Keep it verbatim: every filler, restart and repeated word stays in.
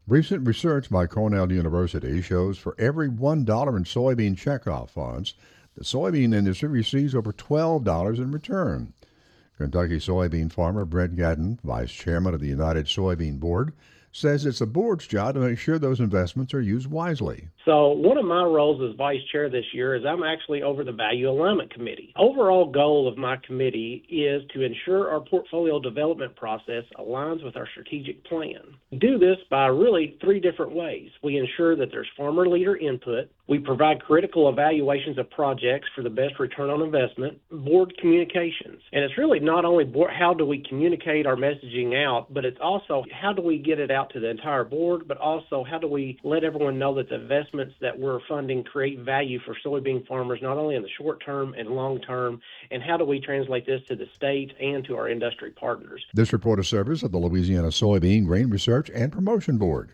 Recent research by Cornell University shows for every one dollar in soybean checkoff funds, the soybean industry receives over twelve dollars in return. Kentucky soybean farmer Brett Gadden, vice chairman of the United Soybean Board, says it's the board's job to make sure those investments are used wisely. So one of my roles as vice chair this year is I'm actually over the Value Alignment Committee. Overall goal of my committee is to ensure our portfolio development process aligns with our strategic plan. We do this by really three different ways. We ensure that there's farmer leader input. We provide critical evaluations of projects for the best return on investment, board communications. And it's really not only board, how do we communicate our messaging out, but it's also how do we get it out to the entire board, but also how do we let everyone know that the investments that we're funding create value for soybean farmers, not only in the short term and long term, and how do we translate this to the state and to our industry partners. This report is service of the Louisiana Soybean Grain Research and Promotion Board.